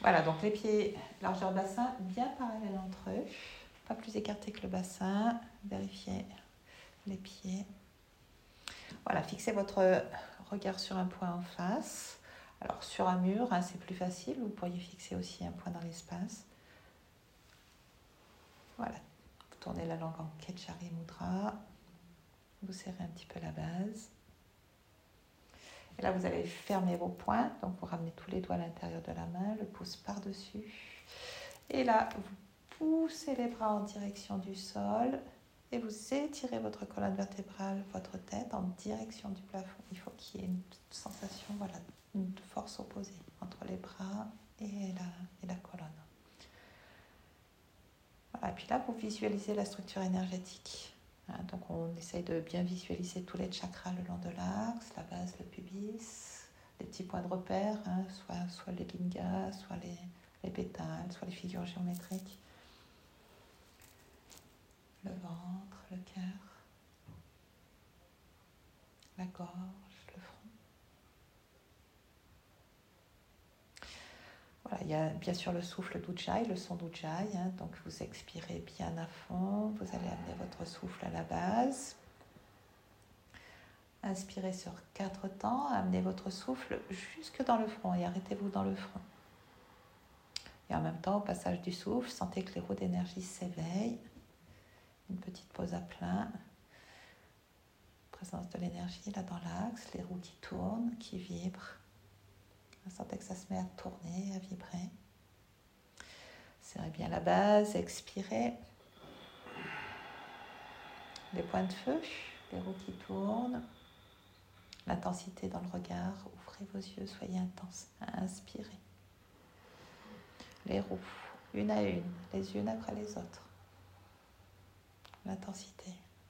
Voilà, donc les pieds, largeur bassin, bien parallèles entre eux. Pas plus écartés que le bassin. Vérifiez les pieds. Voilà, fixez votre regard sur un point en face. Alors sur un mur, hein, c'est plus facile. Vous pourriez fixer aussi un point dans l'espace. Voilà, vous tournez la langue en Ketchari Mudra. Vous serrez un petit peu la base. Et là, vous allez fermer vos poings. Donc, vous ramenez tous les doigts à l'intérieur de la main, le pouce par-dessus. Et là, vous poussez les bras en direction du sol et vous étirez votre colonne vertébrale, votre tête en direction du plafond. Il faut qu'il y ait une sensation, voilà, de force opposée entre les bras et la colonne. Voilà, et puis là, vous visualisez la structure énergétique. Donc, on essaye de bien visualiser tous les chakras le long de l'axe, la base, le pubis, les petits points de repère, soit les lingas, soit les pétales, soit les figures géométriques. Le ventre, le cœur, la gorge, le front. Voilà, il y a bien sûr le souffle d'Ujjayi, le son d'Ujjayi. Donc vous expirez bien à fond, vous allez amener votre souffle à la base. Inspirez sur 4 temps, amenez votre souffle jusque dans le front et arrêtez-vous dans le front. Et en même temps, au passage du souffle, sentez que les roues d'énergie s'éveillent. Une petite pause à plein. Présence de l'énergie là dans l'axe, les roues qui tournent, qui vibrent. Sentez que ça se met à tourner, à vibrer. Serrez bien la base, expirez. Les points de feu, les roues qui tournent. L'intensité dans le regard, ouvrez vos yeux, soyez intense. Inspirez. Les roues, une à une, les unes après les autres. L'intensité.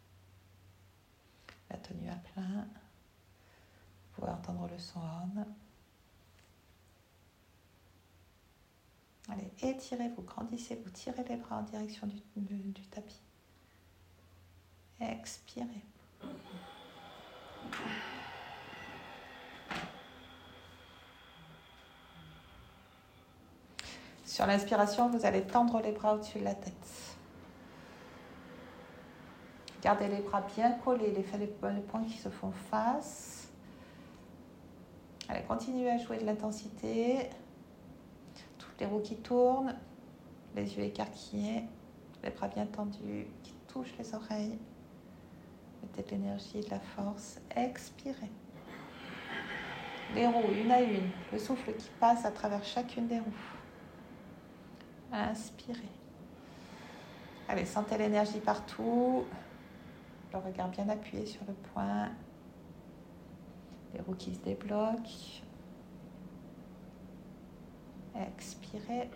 La tenue à plein. Vous pouvez entendre le son Om. Allez, étirez-vous, grandissez-vous, tirez les bras en direction du tapis. Expirez. Sur l'inspiration, vous allez tendre les bras au-dessus de la tête. Gardez les bras bien collés, les poings qui se font face. Allez, continuez à jouer de l'intensité. Toutes les roues qui tournent, les yeux écarquillés, les bras bien tendus, qui touchent les oreilles. Mettez de l'énergie, de la force. Expirez. Les roues, une à une. Le souffle qui passe à travers chacune des roues. Inspirez. Allez, sentez l'énergie partout. Le regard bien appuyé sur le poing. Les roues qui se débloquent. Expirez.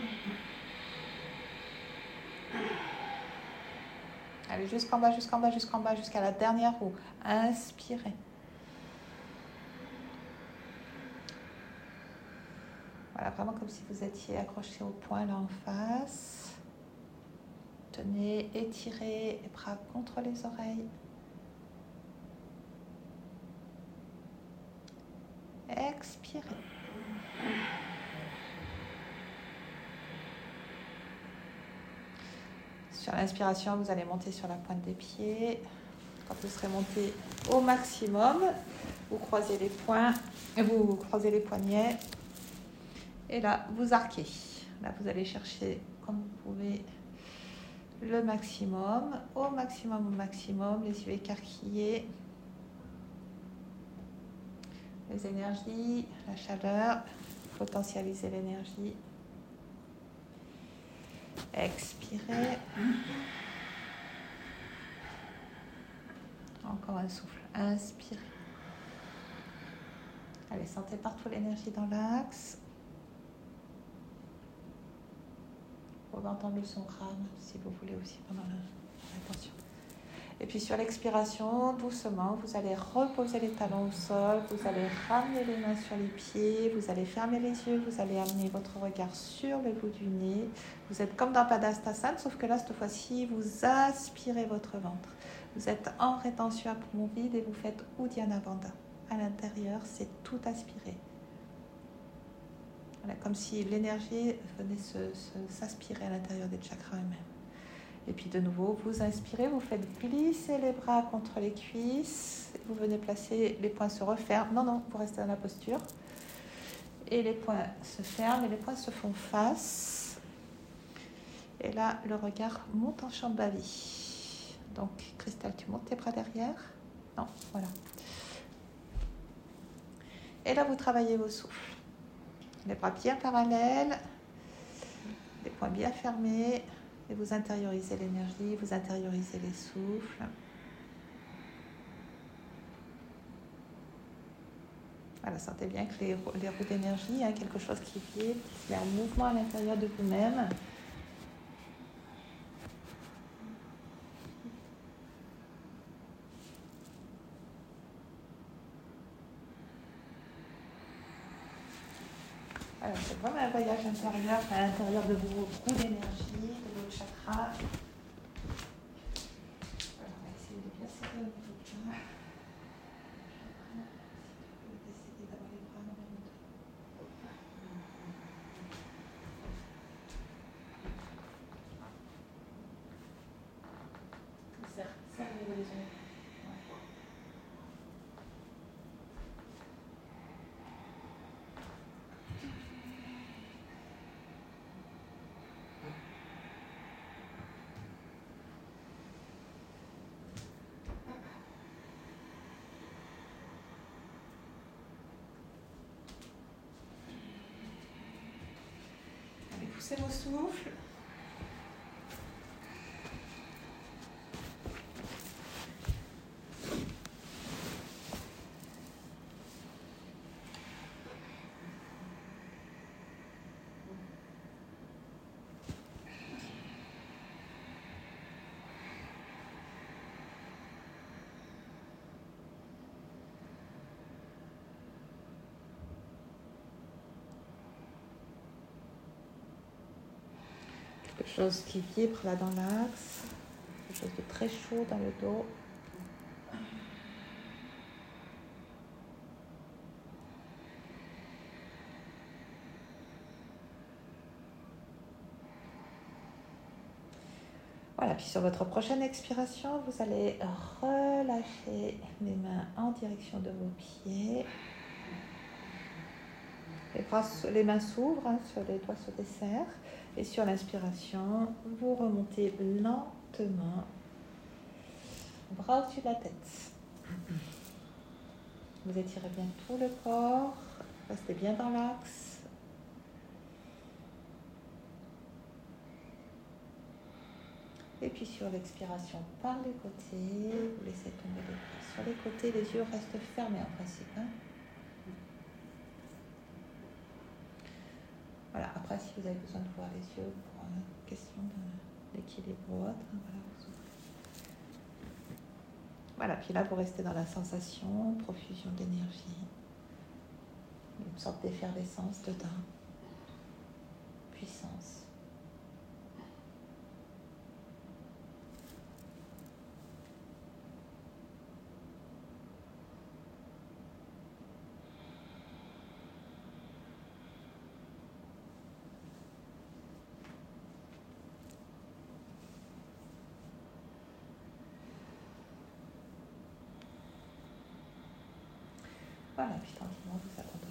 Allez, jusqu'en bas, jusqu'en bas, jusqu'en bas, jusqu'à la dernière roue. Inspirez. Voilà, vraiment comme si vous étiez accroché au point là en face. Tenez, étirez les bras contre les oreilles. Expirez. Sur l'inspiration, vous allez monter sur la pointe des pieds. Quand vous serez monté au maximum, vous croisez les poings, vous croisez les poignets. Et là, vous arquez. Là, vous allez chercher, comme vous pouvez, le maximum. Au maximum, au maximum. Les yeux écarquillés. Les énergies, la chaleur. Potentialisez l'énergie. Expirez. Encore un souffle. Inspirez. Allez, sentez partout l'énergie dans l'axe. Vous pouvez entendre le son crâne si vous voulez aussi pendant l'attention. Et puis sur l'expiration, doucement, vous allez reposer les talons au sol, vous allez ramener les mains sur les pieds, vous allez fermer les yeux, vous allez amener votre regard sur le bout du nez. Vous êtes comme dans Padastasana, sauf que là, cette fois-ci, vous aspirez votre ventre. Vous êtes en rétention à poumon vide et vous faites Uddiyana Bandha. À l'intérieur, c'est tout aspiré. Voilà, comme si l'énergie venait s'aspirer à l'intérieur des chakras eux-mêmes. Et puis de nouveau, vous inspirez, vous faites glisser les bras contre les cuisses. Vous venez placer, les poings se referment. Non, non, vous restez dans la posture. Et les poings se ferment et les poings se font face. Et là, le regard monte en Shambhavi. Donc, Christelle, tu montes tes bras derrière. Non, voilà. Et là, vous travaillez vos souffles. Les bras bien parallèles, les poings bien fermés. Et vous intériorisez l'énergie, vous intériorisez les souffles. Voilà, sentez bien que les roues d'énergie, quelque chose qui vibre, qui se met en mouvement à l'intérieur de vous-même. Alors, c'est vraiment un voyage intérieur à l'intérieur de vos roues d'énergie, de vos chakras. Alors, on va essayer de bien serrer au niveau de là. Décider d'avoir les bras dans les deux. Serrez les yeux. Allez, poussez vos souffles. Quelque chose qui vibre là dans l'axe, quelque chose de très chaud dans le dos. Voilà, puis sur votre prochaine expiration, vous allez relâcher les mains en direction de vos pieds. Les mains s'ouvrent, sur les doigts se desserrent. Et sur l'inspiration, vous remontez lentement, bras au-dessus de la tête. Vous étirez bien tout le corps, restez bien dans l'axe. Et puis sur l'expiration par les côtés, vous laissez tomber les bras sur les côtés, les yeux restent fermés en principe. Voilà, après si vous avez besoin de voir les yeux pour une question d'équilibre ou autre, voilà, vous ouvrez. Voilà, puis là vous restez dans la sensation, profusion d'énergie, une sorte d'effervescence dedans, puissance. Voilà, puis tranquillement vous attendez